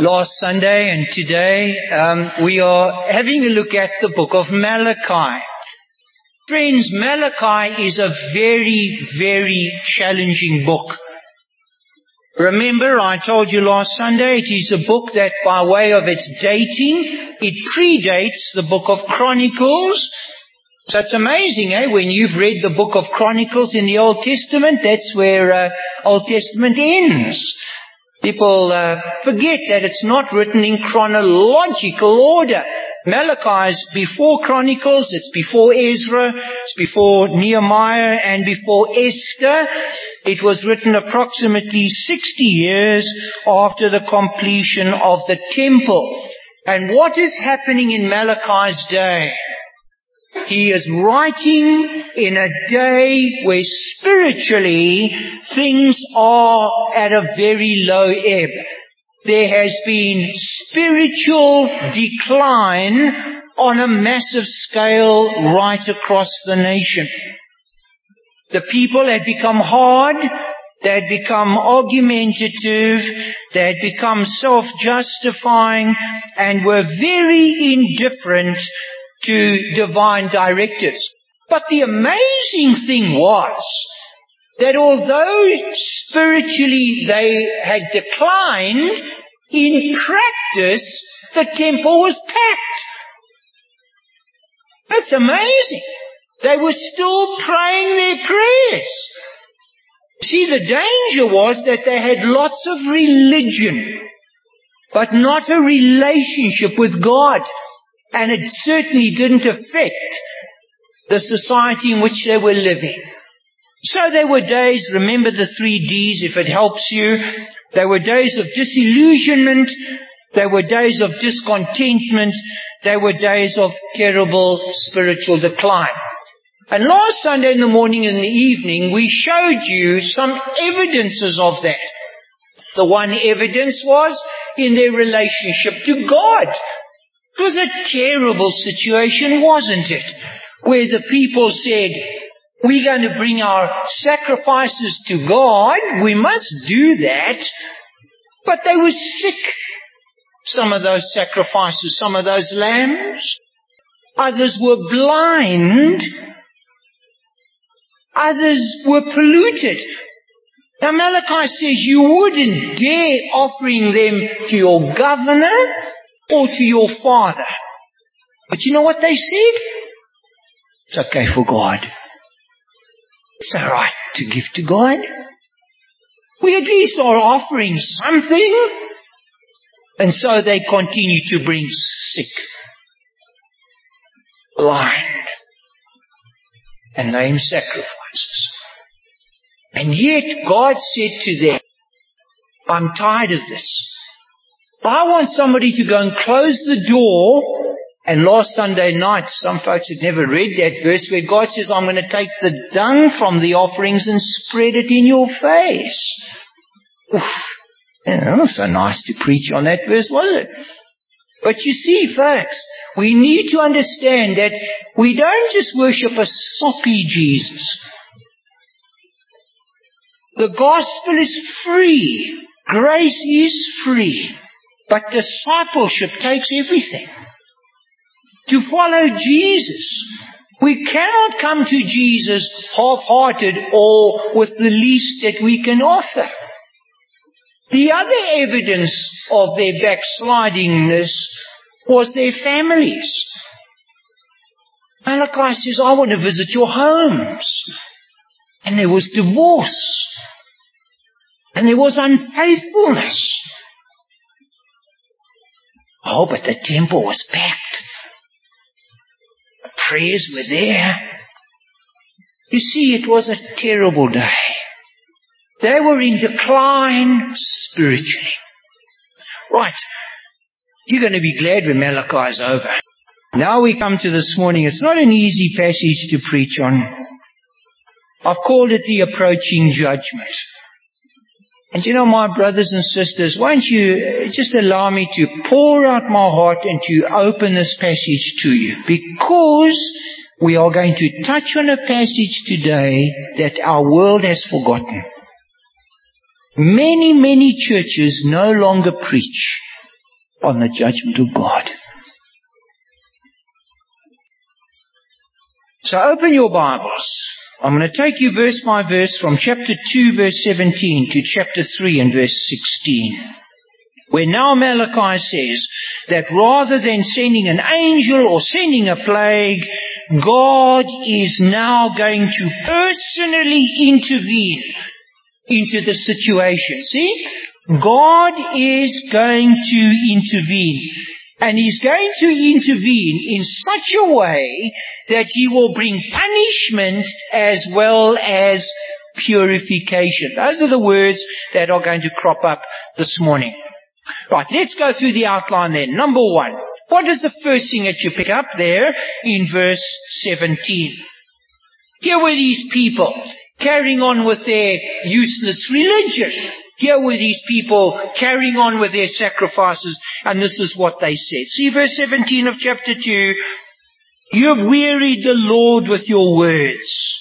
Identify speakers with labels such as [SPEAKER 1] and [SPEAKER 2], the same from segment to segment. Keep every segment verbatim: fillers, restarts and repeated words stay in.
[SPEAKER 1] last Sunday and today, um, we are having a look at the book of Malachi. Friends, Malachi is a very, very challenging book. Remember, I told you last Sunday, it is a book that by way of its dating, it predates the book of Chronicles. So it's amazing, eh? When you've read the book of Chronicles in the Old Testament, that's where uh, Old Testament ends. People uh, forget that it's not written in chronological order. Malachi is before Chronicles, it's before Ezra, it's before Nehemiah and before Esther. It was written approximately sixty years after the completion of the temple. And what is happening in Malachi's day? He is writing in a day where spiritually things are at a very low ebb. There has been spiritual decline on a massive scale right across the nation. The people had become hard, they had become argumentative, they had become self-justifying, and were very indifferent to divine directives. But the amazing thing was that although spiritually they had declined, in practice the temple was packed. That's amazing. They were still praying their prayers. See, the danger was that they had lots of religion, but not a relationship with God. And it certainly didn't affect the society in which they were living. So there were days, remember the three D's if it helps you. There were days of disillusionment. There were days of discontentment. There were days of terrible spiritual decline. And last Sunday in the morning and the evening, we showed you some evidences of that. The one evidence was in their relationship to God. It was a terrible situation, wasn't it? Where the people said, we're going to bring our sacrifices to God. We must do that. But they were sick. Some of those sacrifices, some of those lambs. Others were blind. Others were polluted. Now Malachi says you wouldn't dare offering them to your governor or to your father. But you know what they said? It's okay for God. It's all right to give to God. We at least are offering something. And so they continue to bring sick, blind, and lame sacrifices. And yet God said to them, I'm tired of this. I want somebody to go and close the door. And last Sunday night, some folks had never read that verse where God says, I'm going to take the dung from the offerings and spread it in your face. Oof. Yeah, not so nice to preach on that verse, was it? But you see, folks, we need to understand that we don't just worship a soppy Jesus. The gospel is free. Grace is free. But discipleship takes everything. To follow Jesus, we cannot come to Jesus half-hearted or with the least that we can offer. The other evidence of their backslidingness was their families. Malachi says, I want to visit your homes. And there was divorce. And there was unfaithfulness. Oh, but the temple was packed. The prayers were there. You see, it was a terrible day. They were in decline spiritually. Right. You're going to be glad when Malachi is over. Now we come to this morning. It's not an easy passage to preach on. I've called it the approaching judgment. And you know, my brothers and sisters, won't you just allow me to pour out my heart and to open this passage to you? Because we are going to touch on a passage today that our world has forgotten. Many, many churches no longer preach on the judgment of God. So open your Bibles. I'm going to take you verse by verse from chapter two verse seventeen to chapter three and verse sixteen. Where now Malachi says that rather than sending an angel or sending a plague, God is now going to personally intervene into the situation. See? God is going to intervene. And He's going to intervene in such a way that He will bring punishment as well as purification. Those are the words that are going to crop up this morning. Right, let's go through the outline then. Number one, what is the first thing that you pick up there in verse seventeen? Here were these people carrying on with their useless religion. Here were these people carrying on with their sacrifices, and this is what they said. See verse seventeen of chapter two. You have wearied the Lord with your words.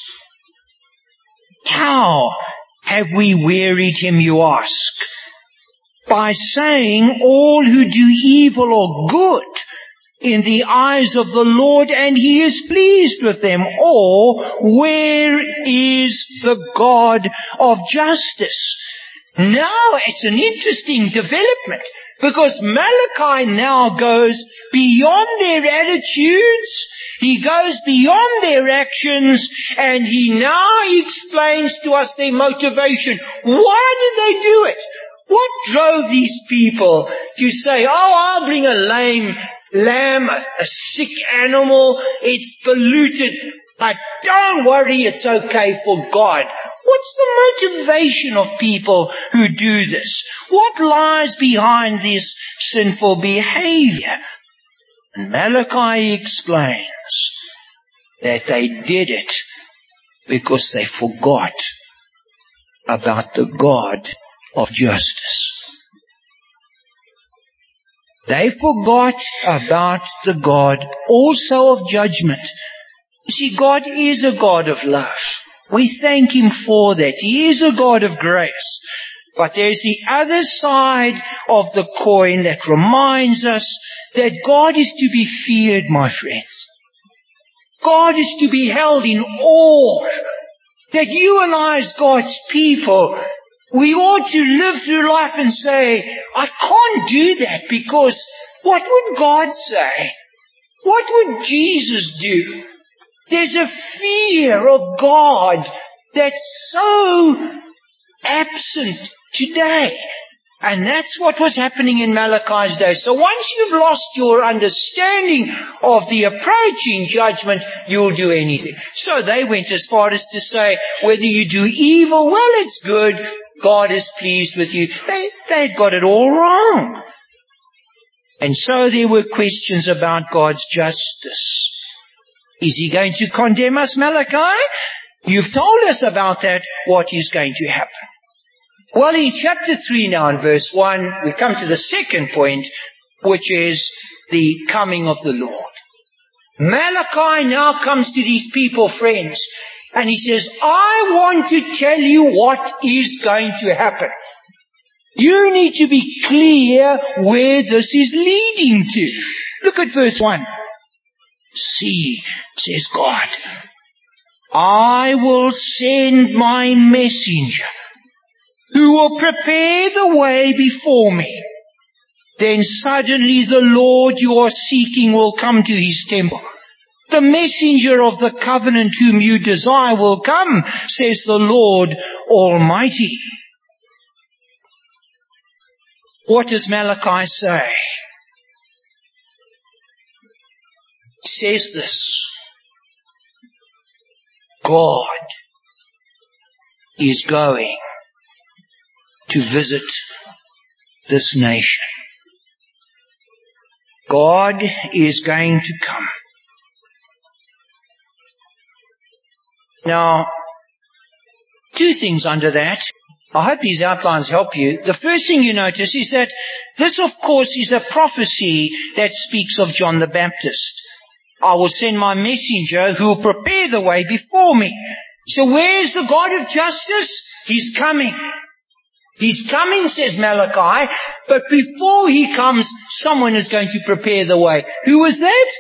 [SPEAKER 1] How have we wearied Him, you ask? By saying all who do evil are good in the eyes of the Lord, and He is pleased with them. Or, where is the God of justice? Now it's an interesting development, because Malachi now goes beyond their attitudes, he goes beyond their actions, and he now explains to us their motivation. Why did they do it? What drove these people to say, oh, I'll bring a lame lamb, a, a sick animal, it's polluted, but don't worry, it's okay for God. What's the motivation of people who do this? What lies behind this sinful behavior? And Malachi explains that they did it because they forgot about the God of justice. They forgot about the God also of judgment. You see, God is a God of love. We thank Him for that. He is a God of grace. But there's the other side of the coin that reminds us that God is to be feared, my friends. God is to be held in awe. That you and I as God's people, we ought to live through life and say, I can't do that, because what would God say? What would Jesus do? There's a fear of God that's so absent today. And that's what was happening in Malachi's day. So once you've lost your understanding of the approaching judgment, you'll do anything. So they went as far as to say, whether you do evil, well, it's good. God is pleased with you. They, they got it all wrong. And so there were questions about God's justice. Is He going to condemn us, Malachi? You've told us about that. What is going to happen? Well, in chapter three now, in verse one, we come to the second point, which is the coming of the Lord. Malachi now comes to these people, friends, and he says, I want to tell you what is going to happen. You need to be clear where this is leading to. Look at verse one. See, says God, I will send my messenger, who will prepare the way before me. Then suddenly the Lord you are seeking will come to His temple. The messenger of the covenant whom you desire will come, says the Lord Almighty. What does Malachi say? He says this: God is going to visit this nation. God is going to come. Now, two things under that. I hope these outlines help you. The first thing you notice is that this, of course, is a prophecy that speaks of John the Baptist. I will send my messenger who will prepare the way before me. So where's the God of justice? He's coming. He's coming, says Malachi, but before he comes, someone is going to prepare the way. Who is that?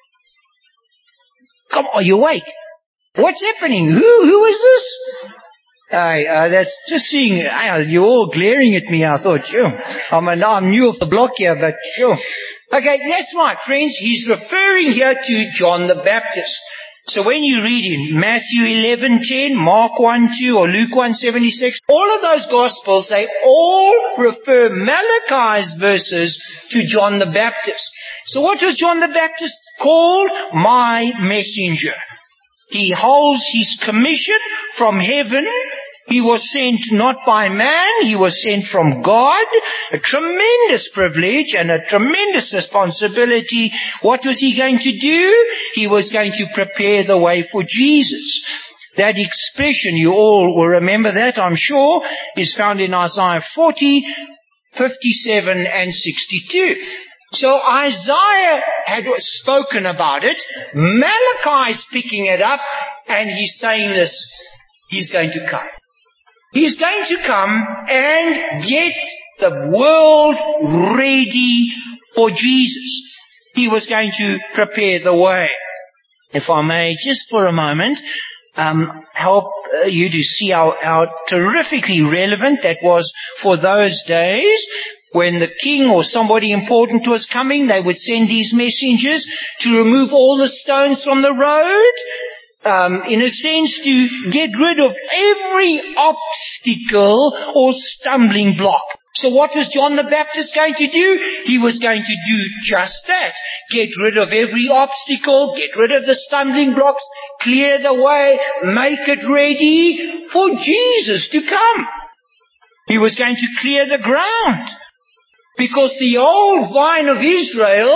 [SPEAKER 1] Come on, are you awake? What's happening? Who, who is this? Hey, uh, that's just seeing, uh, you're all glaring at me. I thought, sure, I'm, a, I'm new off the block here, but sure. Okay, that's right, friends. He's referring here to John the Baptist. So when you read in Matthew eleven ten, Mark one two, or Luke one seventy-six, all of those Gospels, they all refer Malachi's verses to John the Baptist. So what was John the Baptist called? My messenger. He holds his commission from heaven. He was sent not by man, he was sent from God. A tremendous privilege and a tremendous responsibility. What was he going to do? He was going to prepare the way for Jesus. That expression, you all will remember that, I'm sure, is found in Isaiah forty, fifty-seven and sixty-two. So Isaiah had spoken about it. Malachi is picking it up, and he's saying this, he's going to come. He's going to come and get the world ready for Jesus. He was going to prepare the way. If I may, just for a moment, um, help uh, you to see how, how terrifically relevant that was for those days. When the king or somebody important was coming, they would send these messengers to remove all the stones from the road. Um, in a sense, to get rid of every obstacle or stumbling block. So what was John the Baptist going to do? He was going to do just that. Get rid of every obstacle, get rid of the stumbling blocks, clear the way, make it ready for Jesus to come. He was going to clear the ground. Because the old vine of Israel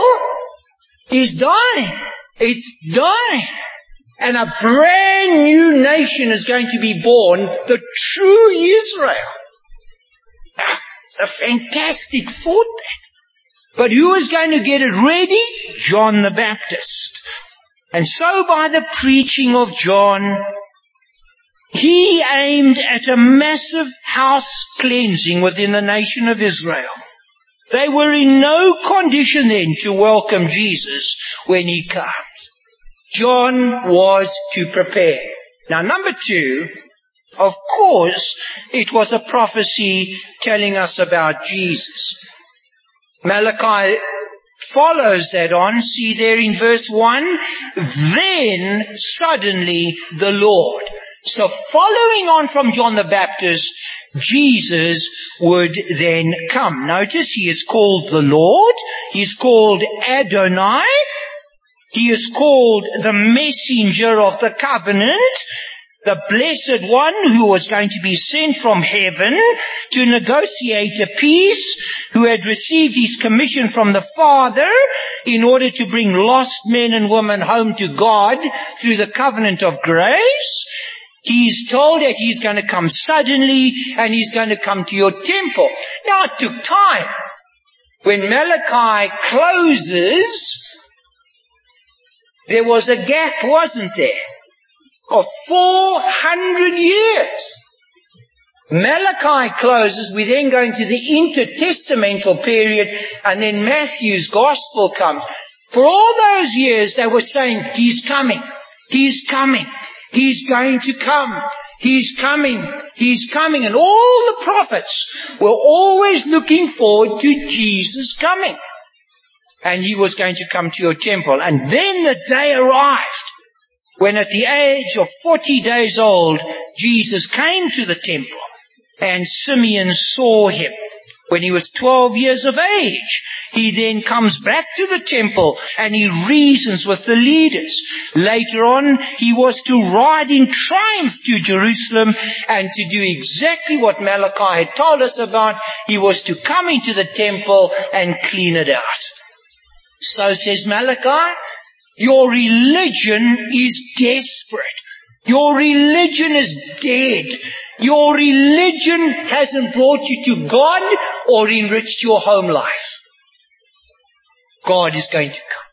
[SPEAKER 1] is dying. It's dying. And a brand new nation is going to be born, the true Israel. It's a fantastic thought, that. But who is going to get it ready? John the Baptist. And so by the preaching of John, he aimed at a massive house cleansing within the nation of Israel. They were in no condition then to welcome Jesus when he comes. John was to prepare. Now, number two, of course, it was a prophecy telling us about Jesus. Malachi follows that on. See there in verse one, then suddenly the Lord. So following on from John the Baptist, Jesus would then come. Notice he is called the Lord. He is called Adonai. He is called the messenger of the covenant, the blessed one who was going to be sent from heaven to negotiate a peace, who had received his commission from the Father in order to bring lost men and women home to God through the covenant of grace. He's told that he's going to come suddenly and he's going to come to your temple. Now it took time. When Malachi closes, there was a gap, wasn't there, of four hundred years. Malachi closes, we then go into the intertestamental period, and then Matthew's gospel comes. For all those years they were saying, he's coming, he's coming, he's going to come, he's coming, he's coming. And all the prophets were always looking forward to Jesus coming. And he was going to come to your temple. And then the day arrived when at the age of forty days old, Jesus came to the temple. And Simeon saw him. When he was twelve years of age, he then comes back to the temple and he reasons with the leaders. Later on, he was to ride in triumph to Jerusalem and to do exactly what Malachi had told us about. He was to come into the temple and clean it out. So says Malachi, your religion is desperate. Your religion is dead. Your religion hasn't brought you to God or enriched your home life. God is going to come.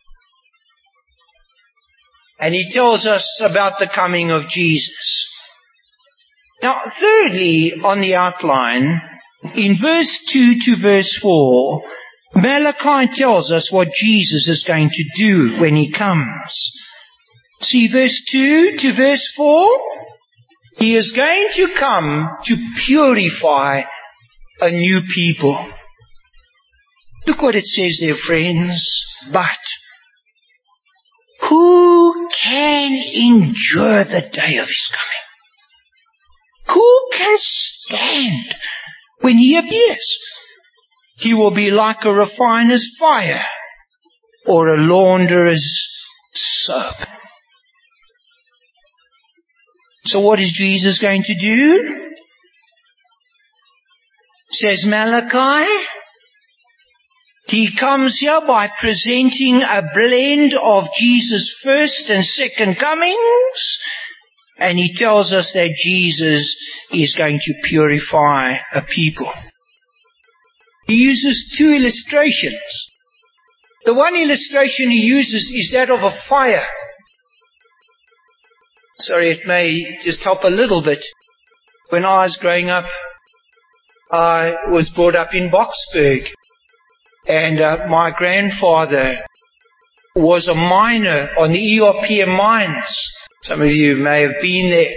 [SPEAKER 1] And he tells us about the coming of Jesus. Now, thirdly, on the outline, In verse two to verse four, Malachi tells us what Jesus is going to do when he comes. See verse two to verse four? He is going to come to purify a new people. Look what it says there, friends. But who can endure the day of his coming? Who can stand when he appears? He will be like a refiner's fire or a launderer's soap. So what is Jesus going to do? Says Malachi, he comes here by presenting a blend of Jesus' first and second comings, and he tells us that Jesus is going to purify a people. He uses two illustrations. The one illustration he uses is that of a fire. Sorry, it may just help a little bit. When I was growing up, I was brought up in Boksburg, and uh, my grandfather was a miner on the E R P M mines. Some of you may have been there.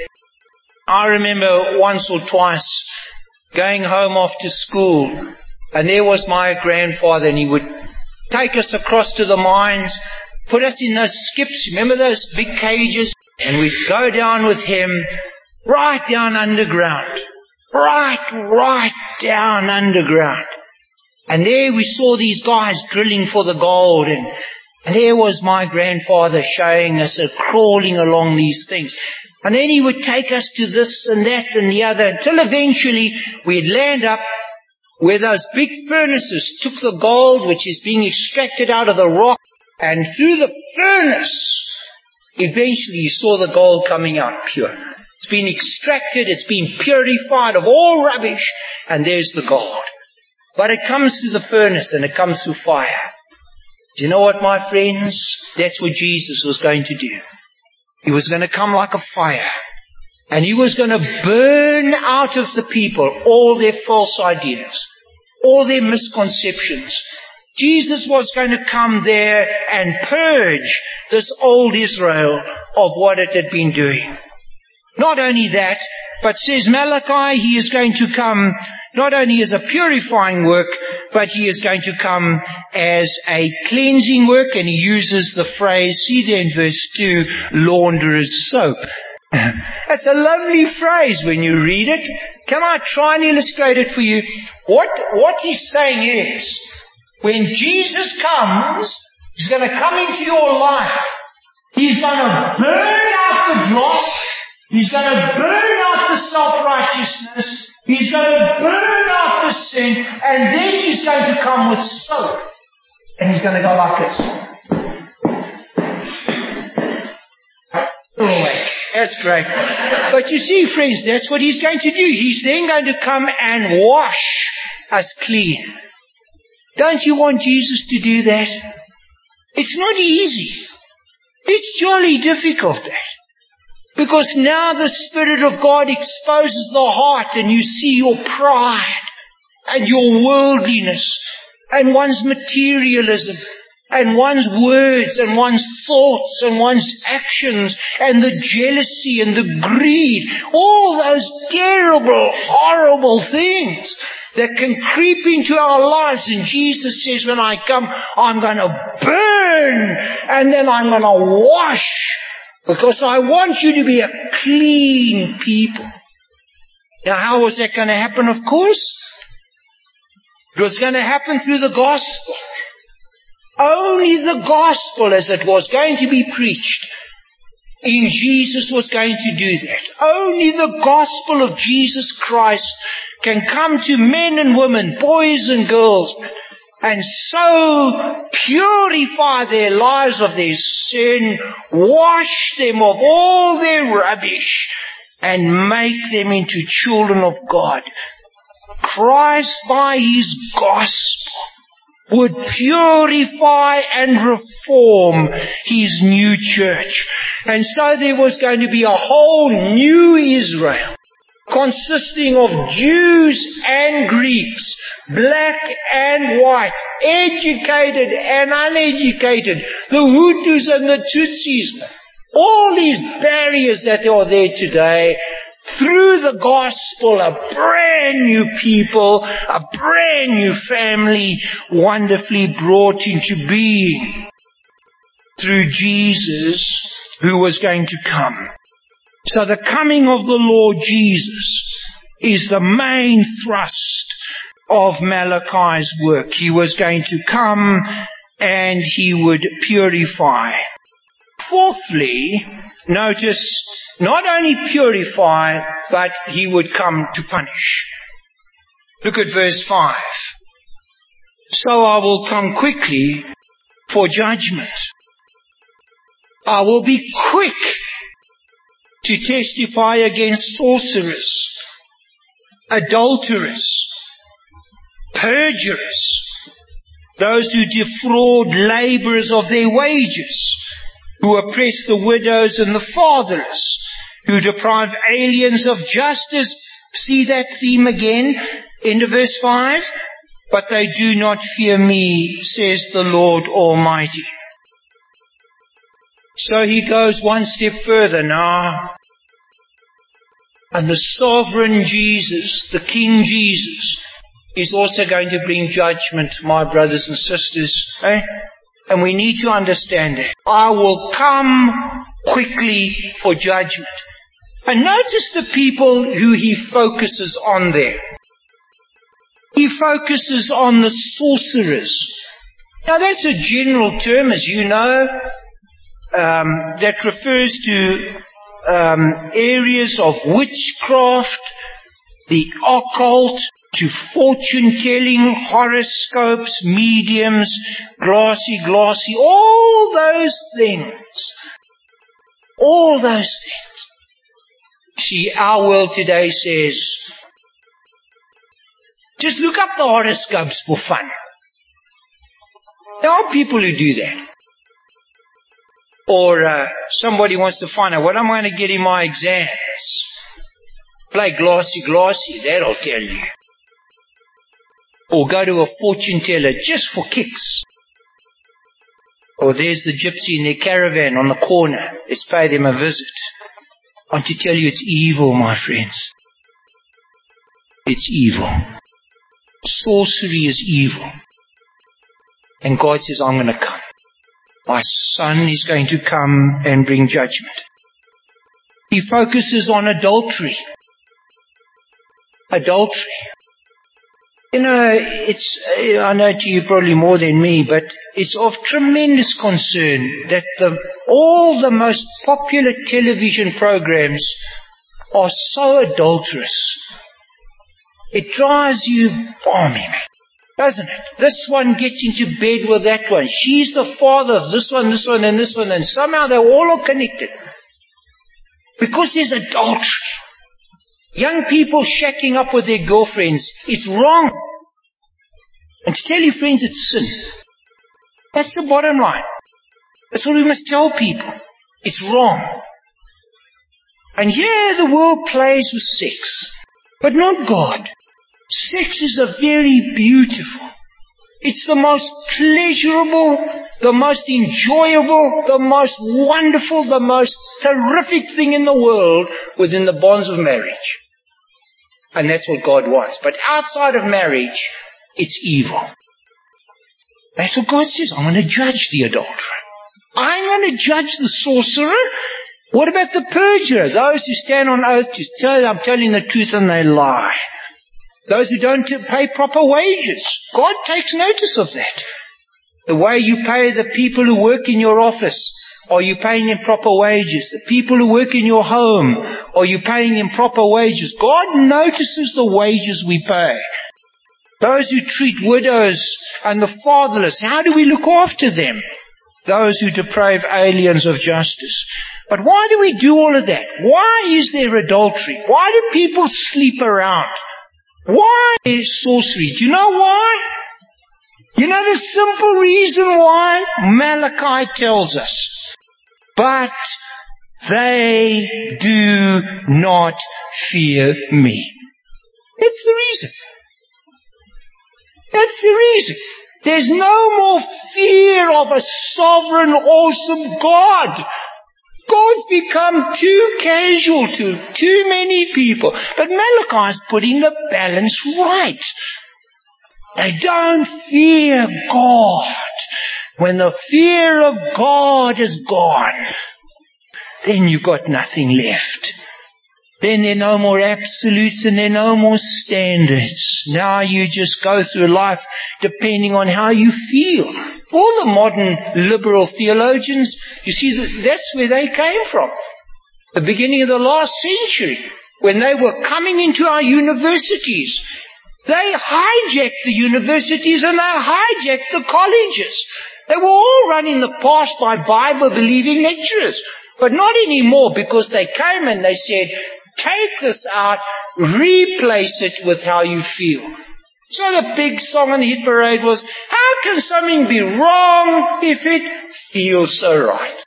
[SPEAKER 1] I remember once or twice going home after school, and there was my grandfather, and he would take us across to the mines, put us in those skips, remember those big cages? And we'd go down with him, right down underground. Right, right down underground. And there we saw these guys drilling for the gold, and, and there was my grandfather showing us uh, crawling along these things. And then he would take us to this and that and the other, until eventually we'd land up where those big furnaces took the gold which is being extracted out of the rock, and through the furnace eventually you saw the gold coming out pure. It's been extracted, it's been purified of all rubbish, and there's the gold. But it comes through the furnace and it comes through fire. Do you know what, my friends? That's what Jesus was going to do. He was going to come like a fire, and he was going to burn out of the people all their false ideas, all their misconceptions. Jesus was going to come there and purge this old Israel of what it had been doing. Not only that, but says Malachi, he is going to come not only as a purifying work, but he is going to come as a cleansing work, and he uses the phrase, see there in verse two, launderer's soap. That's a lovely phrase when you read it. Can I try and illustrate it for you? What, what he's saying is, when Jesus comes, he's going to come into your life. He's going to burn out the dross. He's going to burn out the self-righteousness. He's going to burn out the sin. And then he's going to come with soap. And he's going to go like this. Anyway, that's great. But you see, friends, that's what he's going to do. He's then going to come and wash us clean. Don't you want Jesus to do that? It's not easy. It's jolly difficult, that. Because now the Spirit of God exposes the heart, and you see your pride and your worldliness and one's materialism and one's words and one's thoughts and one's actions and the jealousy and the greed, all those terrible, horrible things that can creep into our lives. And Jesus says, when I come, I'm going to burn, and then I'm going to wash, because I want you to be a clean people. Now, how was that going to happen? Of course, it was going to happen through the gospel. Only the gospel, as it was going to be preached in Jesus, was going to do that. Only the gospel of Jesus Christ can come to men and women, boys and girls, and so purify their lives of their sin, wash them of all their rubbish, and make them into children of God. Christ, by his gospel, would purify and reform his new church. And so there was going to be a whole new Israel, consisting of Jews and Greeks, black and white, educated and uneducated, the Hutus and the Tutsis, all these barriers that are there today, through the gospel, a brand new people, a brand new family, wonderfully brought into being through Jesus, who was going to come. So the coming of the Lord Jesus is the main thrust of Malachi's work. He was going to come and he would purify. Fourthly, notice, not only purify, but he would come to punish. Look at verse five. So I will come quickly for judgment. I will be quick to testify against sorcerers, adulterers, perjurers, those who defraud laborers of their wages, who oppress the widows and the fatherless, who deprive aliens of justice. See that theme again, end of verse five? But they do not fear me, says the Lord Almighty. So he goes one step further now. And the sovereign Jesus, the King Jesus, is also going to bring judgment, my brothers and sisters. Eh? And we need to understand that. I will come quickly for judgment. And notice the people who he focuses on there. He focuses on the sorcerers. Now that's a general term, as you know, um, that refers to um, areas of witchcraft, the occult, to fortune-telling, horoscopes, mediums, glassy, glassy, all those things. All those things. See, our world today says, just look up the horoscopes for fun. There are people who do that. Or uh, somebody wants to find out what I'm going to get in my exams. Play glassy, glassy, that'll tell you. Or go to a fortune teller just for kicks. Or there's the gypsy in their caravan on the corner. Let's pay them a visit. I want to tell you it's evil, my friends. It's evil. Sorcery is evil. And God says, I'm going to come. My son is going to come and bring judgment. He focuses on adultery. Adultery. You know, it's, I know to you probably more than me, but it's of tremendous concern that the, all the most popular television programs are so adulterous. It drives you balmy, doesn't it? This one gets into bed with that one. She's the father of this one, this one, and this one, and somehow they all are connected. Because there's adultery. Young people shacking up with their girlfriends, it's wrong. And to tell your friends it's sin. That's the bottom line. That's what we must tell people. It's wrong. And yeah, the world plays with sex, but not God. Sex is a very beautiful. It's the most pleasurable, the most enjoyable, the most wonderful, the most terrific thing in the world within the bonds of marriage. And that's what God wants. But outside of marriage, it's evil. That's what God says. I'm going to judge the adulterer. I'm going to judge the sorcerer. What about the perjurer? Those who stand on oath to tell, I'm telling the truth and they lie. Those who don't pay proper wages. God takes notice of that. The way you pay the people who work in your office, are you paying them proper wages? The people who work in your home, are you paying them proper wages? God notices the wages we pay. Those who treat widows and the fatherless, how do we look after them? Those who deprive aliens of justice. But why do we do all of that? Why is there adultery? Why do people sleep around? Why is sorcery? Do you know why? You know the simple reason why? Malachi tells us. But they do not fear me. That's the reason. That's the reason. There's no more fear of a sovereign, awesome God. God's become too casual to too many people. But Malachi's putting the balance right. They don't fear God. When the fear of God is gone, then you've got nothing left. Then there are no more absolutes and there are no more standards. Now you just go through life depending on how you feel. All the modern liberal theologians, you see, that's where they came from. The beginning of the last century, when they were coming into our universities, they hijacked the universities and they hijacked the colleges. They were all running the past by Bible-believing lecturers. But not anymore, because they came and they said, take this out, replace it with how you feel. So the big song on the hit parade was, how can something be wrong if it feels so right?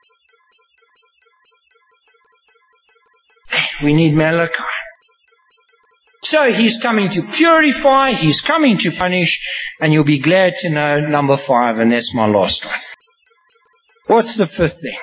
[SPEAKER 1] We need Malachi. So he's coming to purify, he's coming to punish, and you'll be glad to know number five, and that's my last one. What's the fifth thing?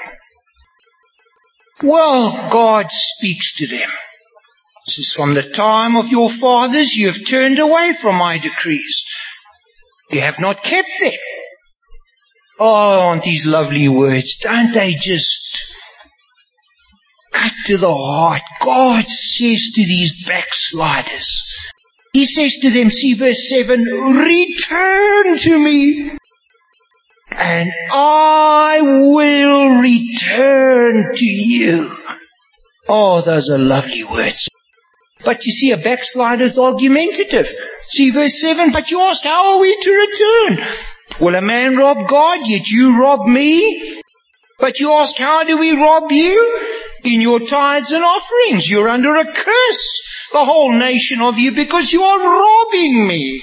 [SPEAKER 1] Well, God speaks to them. This is from the time of your fathers you have turned away from my decrees. You have not kept them. Oh, aren't these lovely words? Don't they just cut to the heart? God says to these backsliders, He says to them, see verse seven, return to me, and I will return to you. Oh, those are lovely words. But you see, a backslider is argumentative. See verse seven, but you ask, how are we to return? Will a man rob God, yet you rob me? But you ask, how do we rob you? In your tithes and offerings. You're under a curse, the whole nation of you, because you are robbing me.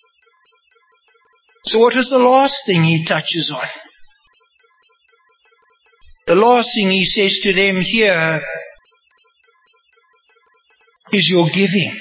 [SPEAKER 1] So what is the last thing he touches on? The last thing he says to them here is your giving.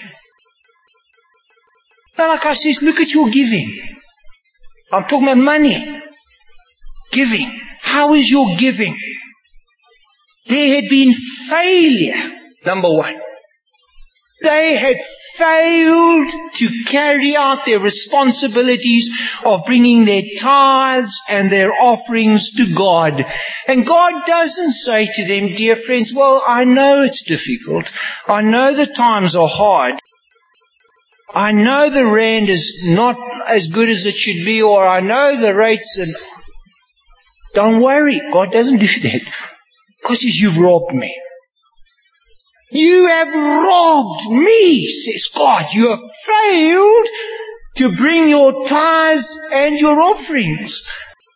[SPEAKER 1] Malachi says, look at your giving. I'm talking about money. Giving. How is your giving? There had been failure, number one. They had failed to carry out their responsibilities of bringing their tithes and their offerings to God. And God doesn't say to them, dear friends, well, I know it's difficult. I know the times are hard. I know the rand is not as good as it should be, or I know the rates, and don't worry. God doesn't do that. Because you've robbed me. You have robbed me, says God. You have failed to bring your tithes and your offerings.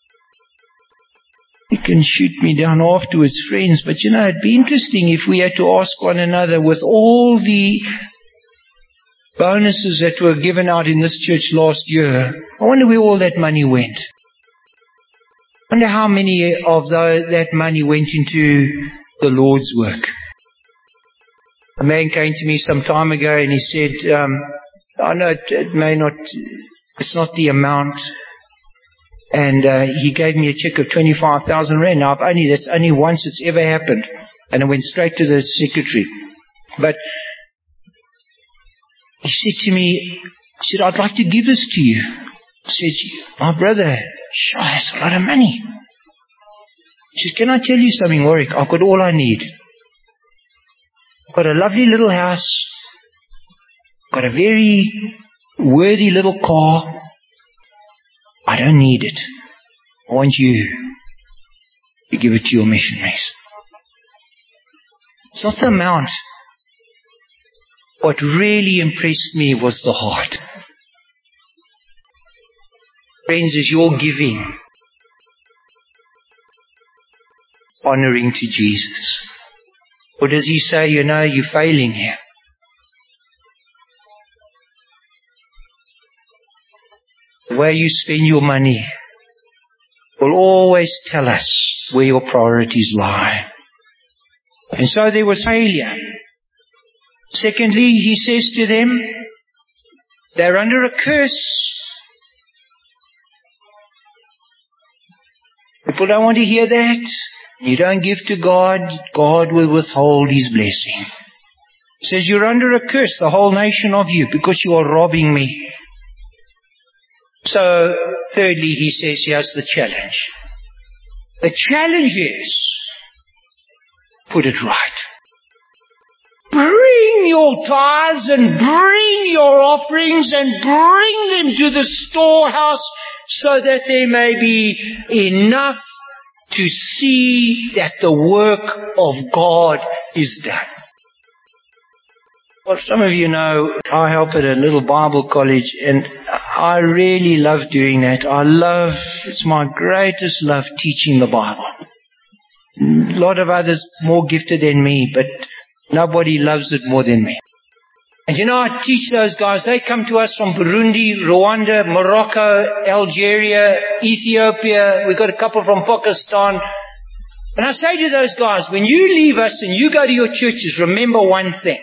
[SPEAKER 1] You can shoot me down afterwards, friends, but you know, it'd be interesting if we had to ask one another, with all the bonuses that were given out in this church last year, I wonder where all that money went. I wonder how many of those, that money went into the Lord's work. A man came to me some time ago and he said, um, I know it, it may not, it's not the amount. And uh, he gave me a check of twenty-five thousand rand. Now, I've only, that's only once it's ever happened. And it went straight to the secretary. But he said to me, he said, I'd like to give this to you. I said, my brother, sure, that's a lot of money. He said, can I tell you something, Warwick? I've got all I need. I've got a lovely little house. Got a very worthy little car. I don't need it. I want you to give it to your missionaries. It's not the amount. What really impressed me was the heart. Friends, is your giving honoring to Jesus? Or does he say, you know, you're failing here? The way you spend your money will always tell us where your priorities lie. And so there was failure. Secondly, he says to them, they're under a curse. People don't want to hear that. You don't give to God, God will withhold His blessing. He says, you're under a curse, the whole nation of you, because you are robbing me. So, thirdly, he says, here's the challenge. The challenge is, put it right. Bring your tithes and bring your offerings and bring them to the storehouse so that there may be enough to see that the work of God is done. Well, some of you know I help at a little Bible college, and I really love doing that. I love, it's my greatest love, teaching the Bible. A lot of others more gifted than me, but nobody loves it more than me. And you know, I teach those guys, they come to us from Burundi, Rwanda, Morocco, Algeria, Ethiopia. We've got a couple from Pakistan. And I say to those guys, when you leave us and you go to your churches, remember one thing.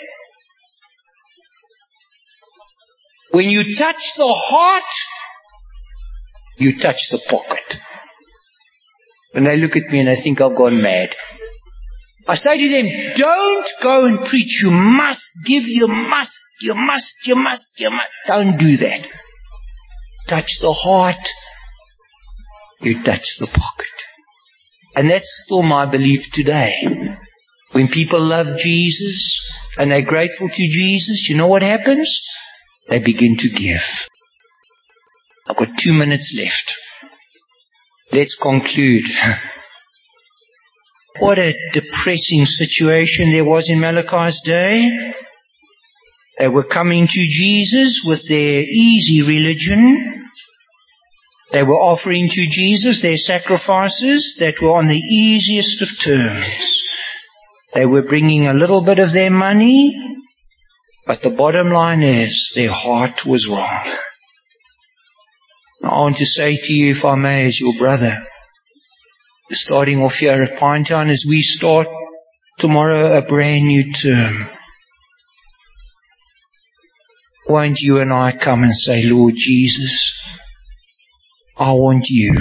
[SPEAKER 1] When you touch the heart, you touch the pocket. And they look at me and they think I've gone mad. I say to them, don't go and preach. You must give, you must, you must, you must, you must. Don't do that. Touch the heart, you touch the pocket. And that's still my belief today. When people love Jesus and they're grateful to Jesus, you know what happens? They begin to give. I've got two minutes left. Let's conclude. What a depressing situation there was in Malachi's day. They were coming to Jesus with their easy religion. They were offering to Jesus their sacrifices that were on the easiest of terms. They were bringing a little bit of their money, but the bottom line is their heart was wrong. I want to say to you, if I may, as your brother, starting off here at Pinetown, as we start tomorrow a brand new term, won't you and I come and say, Lord Jesus, I want you,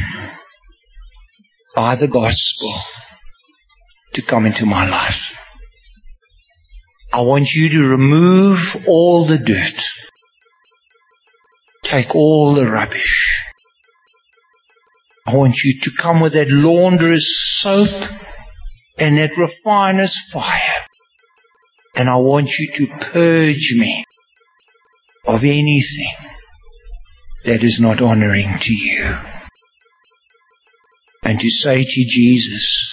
[SPEAKER 1] by the gospel, to come into my life. I want you to remove all the dirt. Take all the rubbish. I want you to come with that launderer's soap and that refiner's fire. And I want you to purge me of anything that is not honoring to you. And to say to Jesus,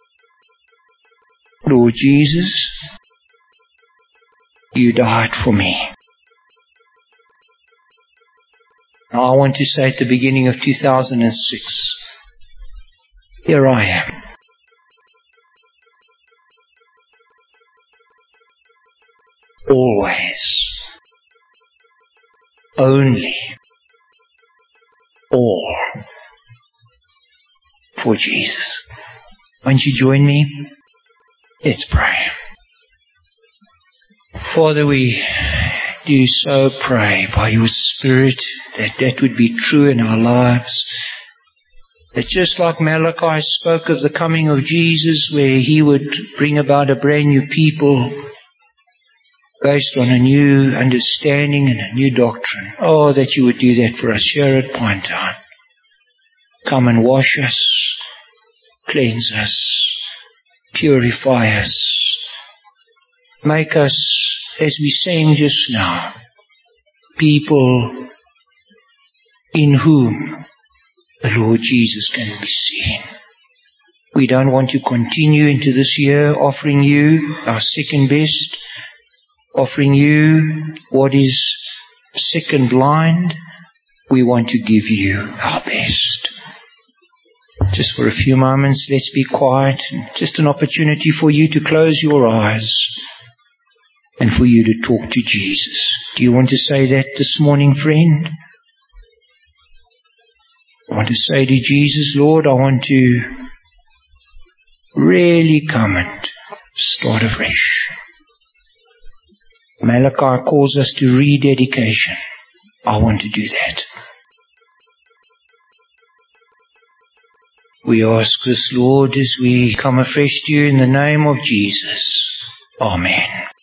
[SPEAKER 1] Lord Jesus, you died for me. I want to say at the beginning of two thousand six, here I am. Always. Only. All. For Jesus. Won't you join me? Let's pray. Father, we do so pray by your Spirit that that would be true in our lives. That just like Malachi spoke of the coming of Jesus, where he would bring about a brand new people based on a new understanding and a new doctrine. Oh, that you would do that for us here at Pinetown. Come and wash us, cleanse us, purify us, make us, as we sang just now, people in whom the Lord Jesus can be seen. We don't want to continue into this year offering you our second best, offering you what is sick and blind. We want to give you our best. Just for a few moments, let's be quiet. Just an opportunity for you to close your eyes and for you to talk to Jesus. Do you want to say that this morning, friend? I want to say to Jesus, Lord, I want to really come and start afresh. Malachi calls us to rededication. I want to do that. We ask this, Lord, as we come afresh to you in the name of Jesus. Amen.